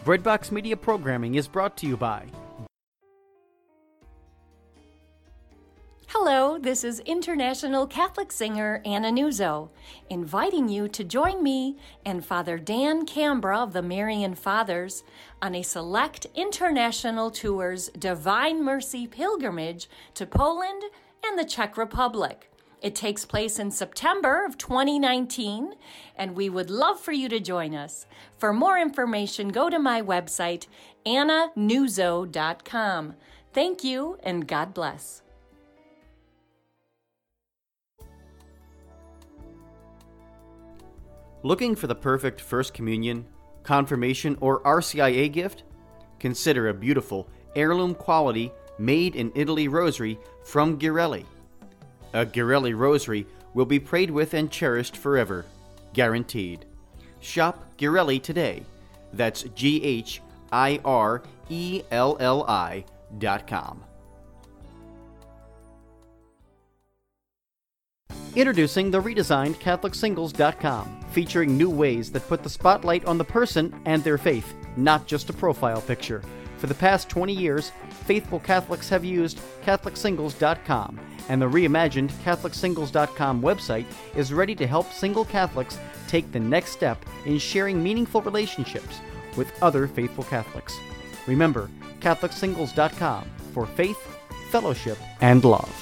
Breadbox Media programming is brought to you by... Hello, this is international Catholic singer Anna Nuzzo, inviting you to join me and Father Dan Cambra of the Marian Fathers on a select international tour's Divine Mercy pilgrimage to Poland and the Czech Republic. It takes place in September of 2019, and we would love for you to join us. For more information, go to my website, annanuzzo.com. Thank you, and God bless. Looking for the perfect First Communion, Confirmation, or RCIA gift? Consider a beautiful, heirloom quality, made-in-Italy rosary from Ghirelli. A Ghirelli rosary will be prayed with and cherished forever, guaranteed. Shop Ghirelli today. That's GHIRELLI.com. Introducing the redesigned CatholicSingles.com, featuring new ways that put the spotlight on the person and their faith, not just a profile picture. For the past 20 years, faithful Catholics have used CatholicSingles.com, and the reimagined CatholicSingles.com website is ready to help single Catholics take the next step in sharing meaningful relationships with other faithful Catholics. Remember, CatholicSingles.com for faith, fellowship, and love.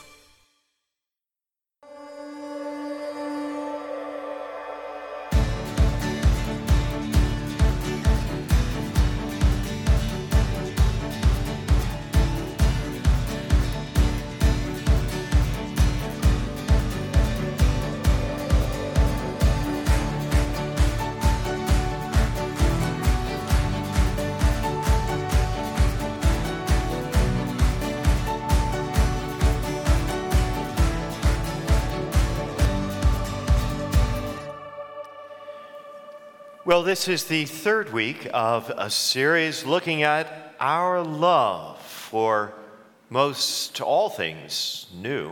Well, this is the third week of a series looking at our love for most all things new.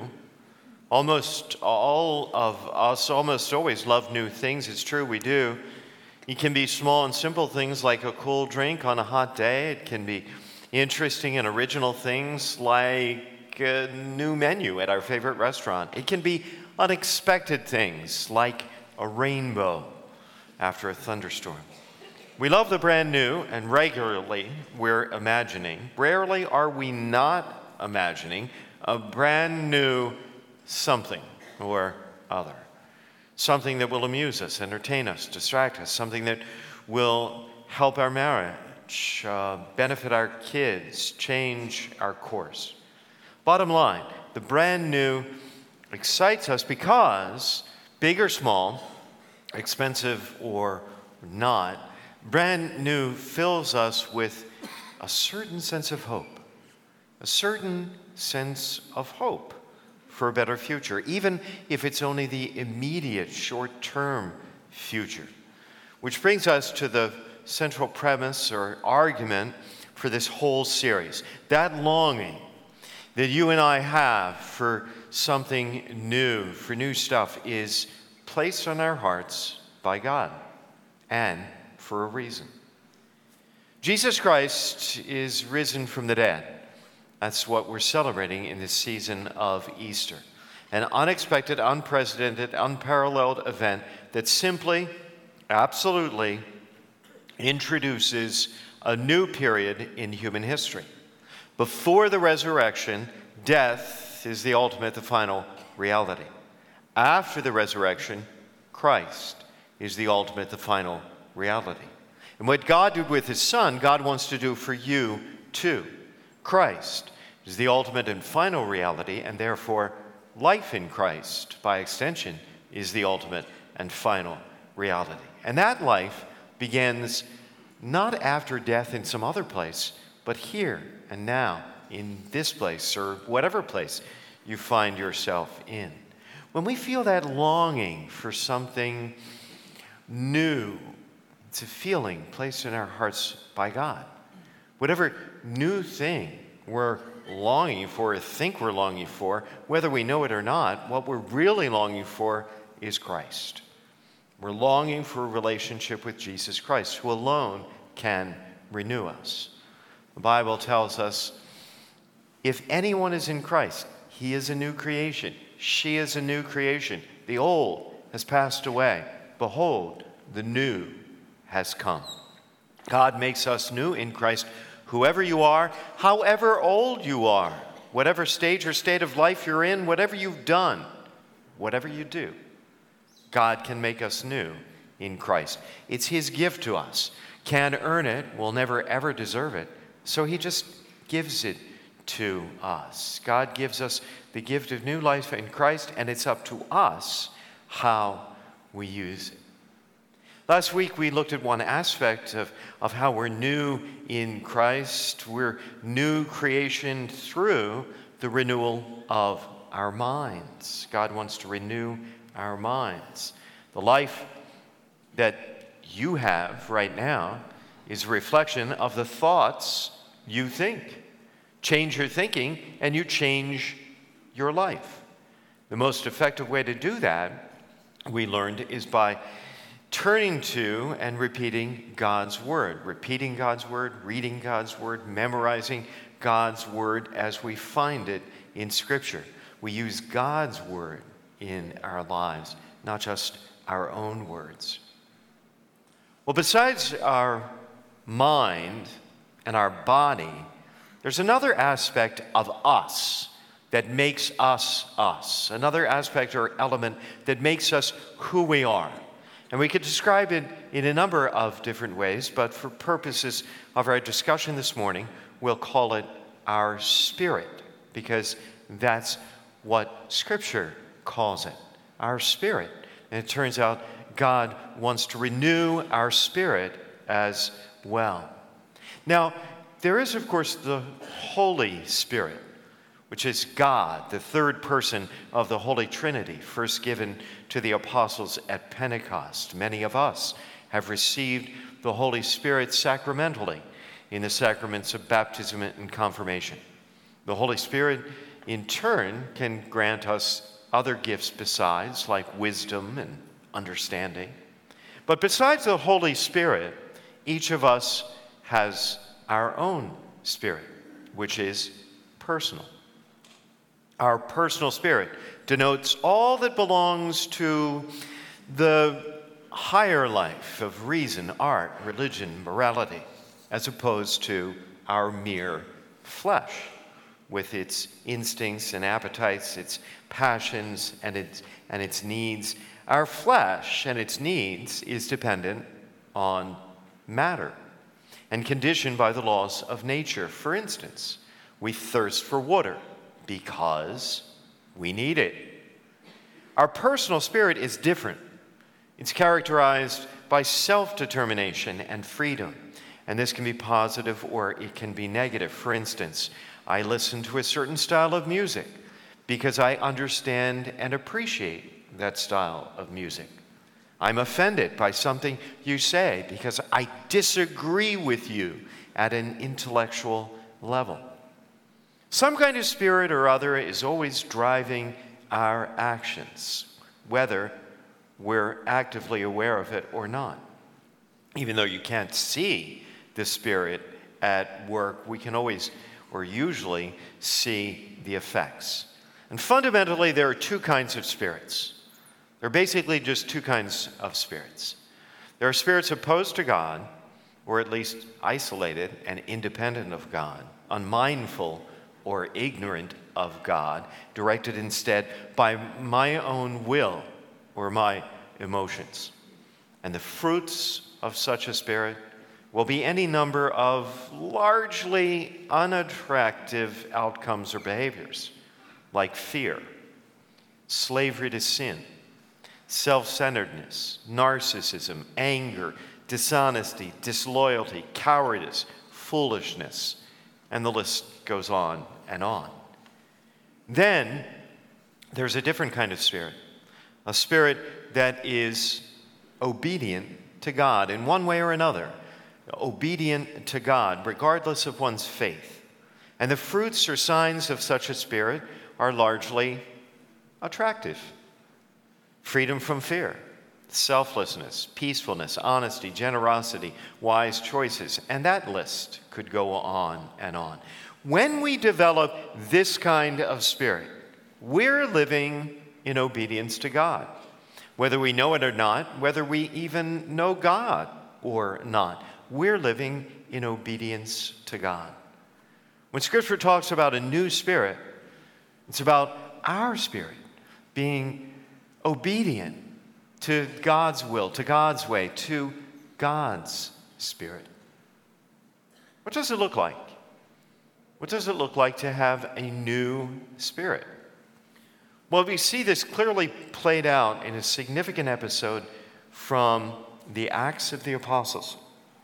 Almost all of us almost always love new things. It's true, we do. It can be small and simple things like a cool drink on a hot day. It can be interesting and original things like a new menu at our favorite restaurant. It can be unexpected things like a rainbow after a thunderstorm. We love the brand new, and regularly we're imagining, rarely are we not imagining, a brand new something or other. Something that will amuse us, entertain us, distract us, something that will help our marriage, benefit our kids, change our course. Bottom line, the brand new excites us because, big or small, expensive or not, brand new fills us with a certain sense of hope. A certain sense of hope for a better future, even if it's only the immediate short-term future. Which brings us to the central premise or argument for this whole series. That longing that you and I have for something new, for new stuff, is placed on our hearts by God, and for a reason. Jesus Christ is risen from the dead. That's what we're celebrating in this season of Easter. An unexpected, unprecedented, unparalleled event that simply, absolutely introduces a new period in human history. Before the resurrection, death is the ultimate, the final reality. After the resurrection, Christ is the ultimate, the final reality. And what God did with his Son, God wants to do for you too. Christ is the ultimate and final reality, and therefore life in Christ, by extension, is the ultimate and final reality. And that life begins not after death in some other place, but here and now, in this place, or whatever place you find yourself in. When we feel that longing for something new, it's a feeling placed in our hearts by God. Whatever new thing we're longing for or think we're longing for, whether we know it or not, what we're really longing for is Christ. We're longing for a relationship with Jesus Christ, who alone can renew us. The Bible tells us, if anyone is in Christ, he is a new creation. She is a new creation. The old has passed away. Behold, the new has come. God makes us new in Christ. Whoever you are, however old you are, whatever stage or state of life you're in, whatever you've done, whatever you do, God can make us new in Christ. It's his gift to us. Can't earn it, we'll never ever deserve it. So he just gives it to us. God gives us the gift of new life in Christ, and it's up to us how we use it. Last week we looked at one aspect of how we're new in Christ. We're new creation through the renewal of our minds. God wants to renew our minds. The life that you have right now is a reflection of the thoughts you think. Change your thinking and you change your life. The most effective way to do that, we learned, is by turning to and repeating God's Word. Repeating God's Word, reading God's Word, memorizing God's Word as we find it in Scripture. We use God's Word in our lives, not just our own words. Well, besides our mind and our body, there's another aspect of us that makes us us. Another aspect or element that makes us who we are. And we could describe it in a number of different ways, but for purposes of our discussion this morning, we'll call it our spirit, because that's what Scripture calls it, our spirit. And it turns out God wants to renew our spirit as well. Now, there is, of course, the Holy Spirit, which is God, the third person of the Holy Trinity, first given to the apostles at Pentecost. Many of us have received the Holy Spirit sacramentally in the sacraments of baptism and confirmation. The Holy Spirit, in turn, can grant us other gifts besides, like wisdom and understanding. But besides the Holy Spirit, each of us has our own spirit, which is personal. Our personal spirit denotes all that belongs to the higher life of reason, art, religion, morality, as opposed to our mere flesh, with its instincts and appetites, its passions and its needs. Our flesh and its needs is dependent on matter and conditioned by the laws of nature. For instance, we thirst for water because we need it. Our personal spirit is different. It's characterized by self-determination and freedom, and this can be positive or it can be negative. For instance, I listen to a certain style of music because I understand and appreciate that style of music. I'm offended by something you say because I disagree with you at an intellectual level. Some kind of spirit or other is always driving our actions, whether we're actively aware of it or not. Even though you can't see the spirit at work, we can always or usually see the effects. And fundamentally, there are two kinds of spirits. There are basically just two kinds of spirits. There are spirits opposed to God, or at least isolated and independent of God, unmindful or ignorant of God, directed instead by my own will or my emotions. And the fruits of such a spirit will be any number of largely unattractive outcomes or behaviors, like fear, slavery to sin, self-centeredness, narcissism, anger, dishonesty, disloyalty, cowardice, foolishness, and the list goes on and on. Then there's a different kind of spirit, a spirit that is obedient to God in one way or another, obedient to God regardless of one's faith. And the fruits or signs of such a spirit are largely attractive. Freedom from fear, selflessness, peacefulness, honesty, generosity, wise choices, and that list could go on and on. When we develop this kind of spirit, we're living in obedience to God. Whether we know it or not, whether we even know God or not, we're living in obedience to God. When Scripture talks about a new spirit, it's about our spirit being obedient to God's will, to God's way, to God's Spirit. What does it look like? What does it look like to have a new spirit? Well, we see this clearly played out in a significant episode from the Acts of the Apostles.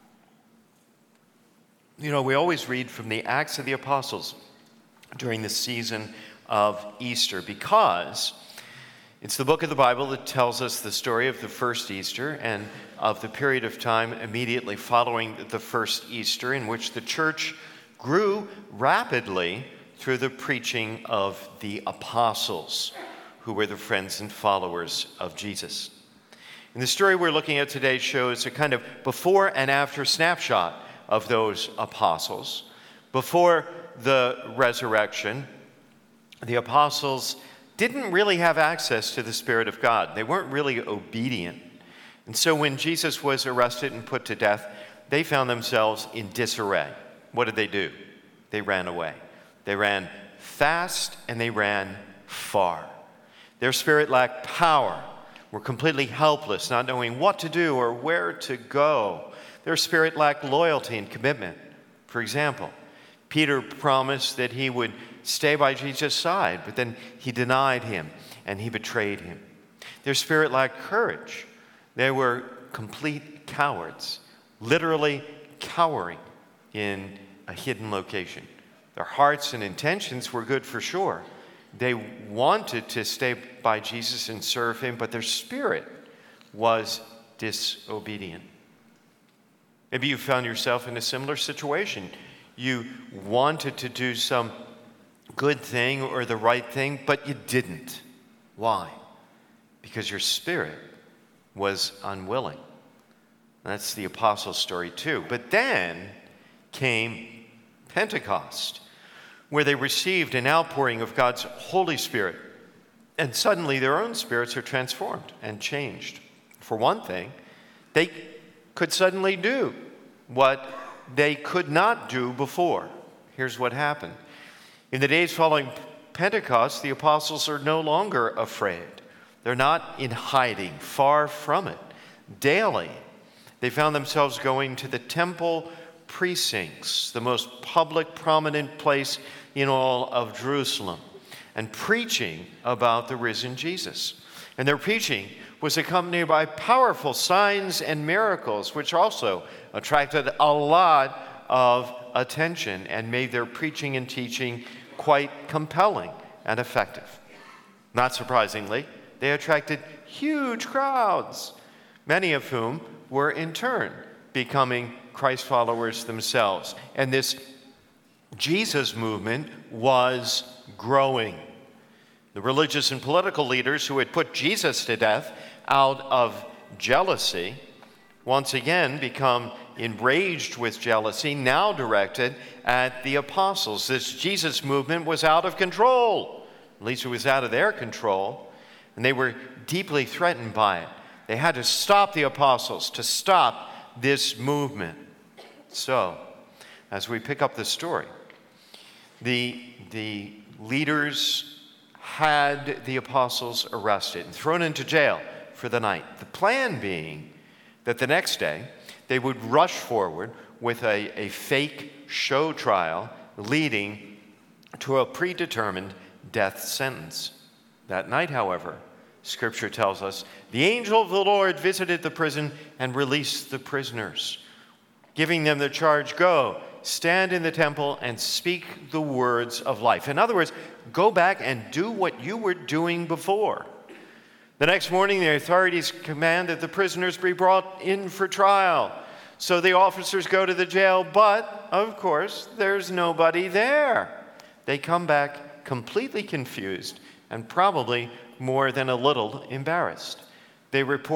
You know, we always read from the Acts of the Apostles during the season of Easter because it's the book of the Bible that tells us the story of the first Easter and of the period of time immediately following the first Easter in which the church grew rapidly through the preaching of the apostles, who were the friends and followers of Jesus. And the story we're looking at today shows a kind of before and after snapshot of those apostles. Before the resurrection, the apostles didn't really have access to the Spirit of God. They weren't really obedient. And so when Jesus was arrested and put to death, they found themselves in disarray. What did they do? They ran away. They ran fast and they ran far. Their spirit lacked power, were completely helpless, not knowing what to do or where to go. Their spirit lacked loyalty and commitment. For example, Peter promised that he would stay by Jesus' side, but then he denied him and he betrayed him. Their spirit lacked courage. They were complete cowards, literally cowering in a hidden location. Their hearts and intentions were good for sure. They wanted to stay by Jesus and serve him, but their spirit was disobedient. Maybe you found yourself in a similar situation. You wanted to do some good thing or the right thing, but you didn't. Why? Because your spirit was unwilling. That's the apostles' story too. But then came Pentecost, where they received an outpouring of God's Holy Spirit, and suddenly their own spirits are transformed and changed. For one thing, they could suddenly do what they could not do before. Here's what happened. In the days following Pentecost, the apostles are no longer afraid. They're not in hiding, far from it. Daily, they found themselves going to the temple precincts, the most public, prominent place in all of Jerusalem, and preaching about the risen Jesus. And their preaching was accompanied by powerful signs and miracles, which also attracted a lot of attention and made their preaching and teaching quite compelling and effective. Not surprisingly, they attracted huge crowds, many of whom were in turn becoming Christ followers themselves. And this Jesus movement was growing. The religious and political leaders who had put Jesus to death out of jealousy once again become enraged with jealousy, now directed at the apostles. This Jesus movement was out of control. At least it was out of their control. And they were deeply threatened by it. They had to stop the apostles, to stop this movement. So, as we pick up the story, the leaders had the apostles arrested and thrown into jail for the night. The plan being that the next day they would rush forward with a fake show trial leading to a predetermined death sentence. That night, however, Scripture tells us, the angel of the Lord visited the prison and released the prisoners, giving them the charge, go, stand in the temple and speak the words of life. In other words, go back and do what you were doing before. The next morning, the authorities command that the prisoners be brought in for trial. So the officers go to the jail, but, of course, there's nobody there. They come back completely confused and probably more than a little embarrassed. They report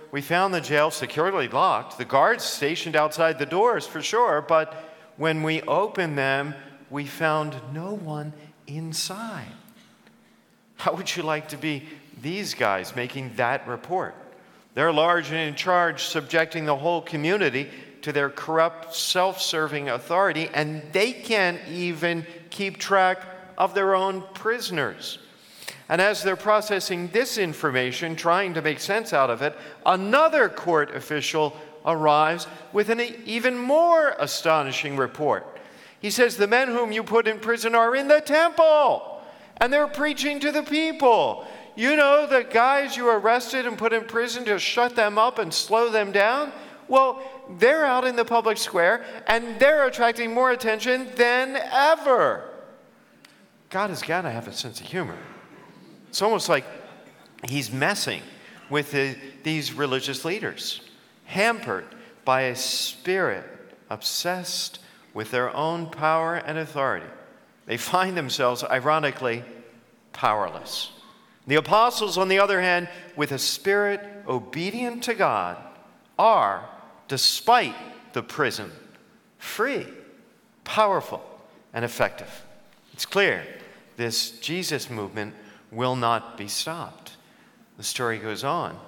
we found the jail securely locked, the guards stationed outside the doors for sure, but when we opened them, we found no one inside. How would you like to be these guys making that report? They're large and in charge, subjecting the whole community to their corrupt, self-serving authority, and they can't even keep track of their own prisoners. And as they're processing this information, trying to make sense out of it, another court official arrives with an even more astonishing report. He says, the men whom you put in prison are in the temple, and they're preaching to the people. You know, the guys you arrested and put in prison to shut them up and slow them down? Well, they're out in the public square, and they're attracting more attention than ever. God has got to have a sense of humor. It's almost like he's messing with these religious leaders, hampered by a spirit obsessed with their own power and authority. They find themselves, ironically, powerless. The apostles, on the other hand, with a spirit obedient to God, are, despite the prison, free, powerful, and effective. It's clear this Jesus movement will not be stopped. The story goes on.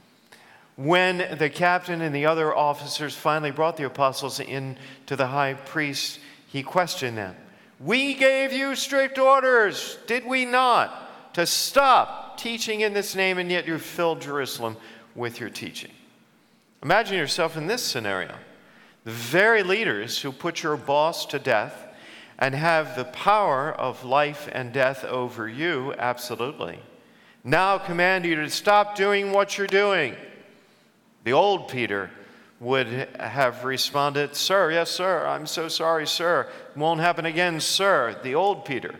When the captain and the other officers finally brought the apostles in to the high priest, he questioned them. We gave you strict orders, did we not, to stop teaching in this name, and yet you filled Jerusalem with your teaching. Imagine yourself in this scenario. The very leaders who put your boss to death and have the power of life and death over you, absolutely, now command you to stop doing what you're doing. The old Peter would have responded, sir, yes, sir, I'm so sorry, sir. Won't happen again, sir. The old Peter,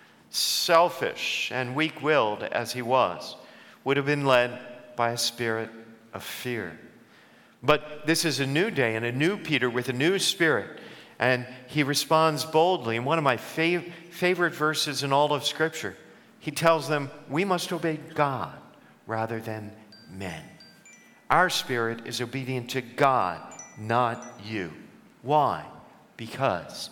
selfish and weak-willed as he was, would have been led by a spirit of fear. But this is a new day and a new Peter with a new spirit. And he responds boldly in one of my favorite verses in all of Scripture. He tells them, we must obey God rather than men. Our spirit is obedient to God, not you. Why? Because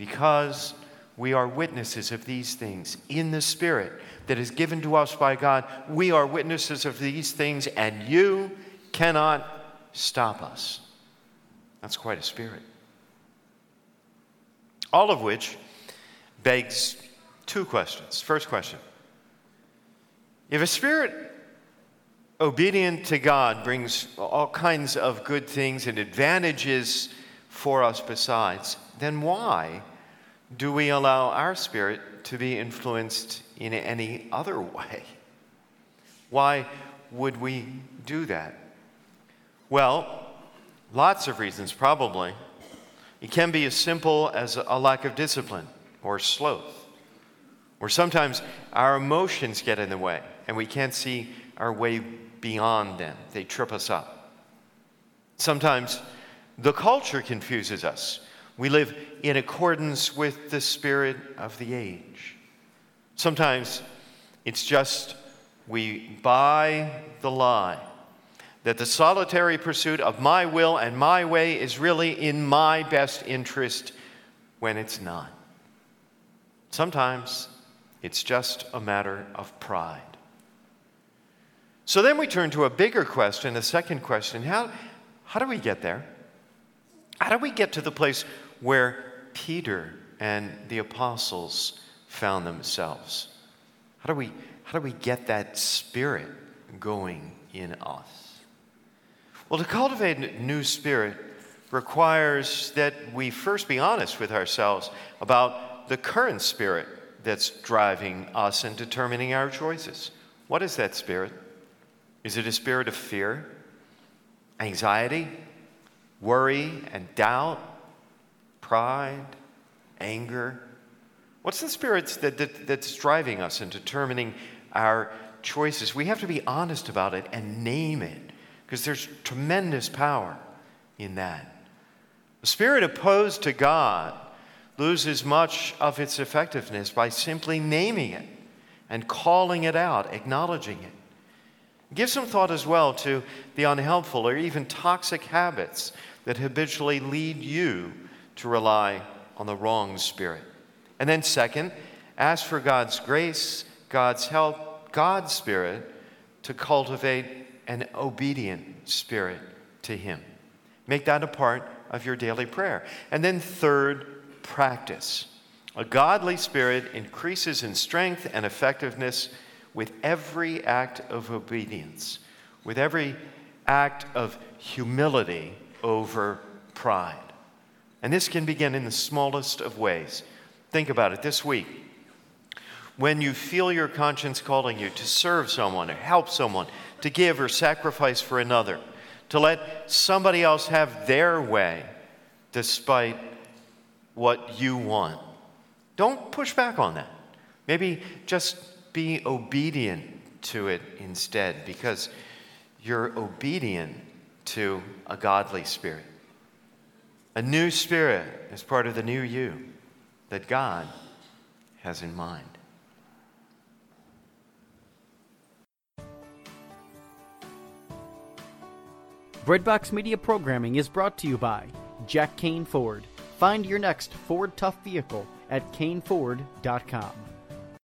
we are witnesses of these things in the Spirit that is given to us by God. We are witnesses of these things, and you cannot stop us. That's quite a spirit. All of which begs two questions. First question. If a spirit obedient to God brings all kinds of good things and advantages for us besides, then why do we allow our spirit to be influenced in any other way? Why would we do that? Well, lots of reasons probably. It can be as simple as a lack of discipline or sloth. Or sometimes our emotions get in the way and we can't see our way beyond them. They trip us up. Sometimes the culture confuses us. We live in accordance with the spirit of the age. Sometimes it's just we buy the lie that the solitary pursuit of my will and my way is really in my best interest when it's not. Sometimes it's just a matter of pride. So then we turn to a bigger question, a second question. How do we get there? How do we get to the place where Peter and the apostles found themselves? How do we get that spirit going in us? Well, to cultivate a new spirit requires that we first be honest with ourselves about the current spirit that's driving us and determining our choices. What is that spirit? Is it a spirit of fear, anxiety, worry and doubt, pride, anger? What's the spirit that's driving us and determining our choices? We have to be honest about it and name it, because there's tremendous power in that. A spirit opposed to God loses much of its effectiveness by simply naming it and calling it out, acknowledging it. Give some thought as well to the unhelpful or even toxic habits that habitually lead you to rely on the wrong spirit. And then second, ask for God's grace, God's help, God's Spirit to cultivate an obedient spirit to Him. Make that a part of your daily prayer. And then third, practice. A godly spirit increases in strength and effectiveness with every act of obedience, with every act of humility over pride. And this can begin in the smallest of ways. Think about it this week. When you feel your conscience calling you to serve someone or help someone, to give or sacrifice for another, to let somebody else have their way despite what you want, don't push back on that. Maybe just be obedient to it instead, because you're obedient to a godly spirit. A new spirit is part of the new you that God has in mind. Breadbox Media programming is brought to you by Jack Kane Ford. Find your next Ford Tough vehicle at caneford.com.